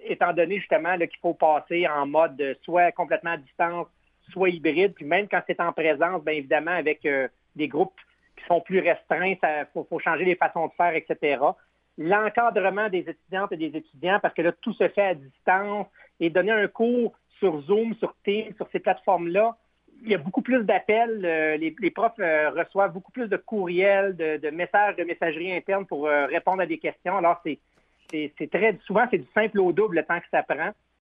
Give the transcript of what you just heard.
étant donné justement là, qu'il faut passer en mode soit complètement à distance, soit hybride, puis même quand c'est en présence, bien évidemment, avec des groupes qui sont plus restreints, il faut changer les façons de faire, etc. L'encadrement des étudiantes et des étudiants, parce que là, tout se fait à distance, et donner un cours sur Zoom, sur Teams, sur ces plateformes-là, il y a beaucoup plus d'appels. Les profs reçoivent beaucoup plus de courriels, de messages, de messagerie interne pour répondre à des questions. Alors, c'est très souvent, c'est du simple au double le temps que ça prend.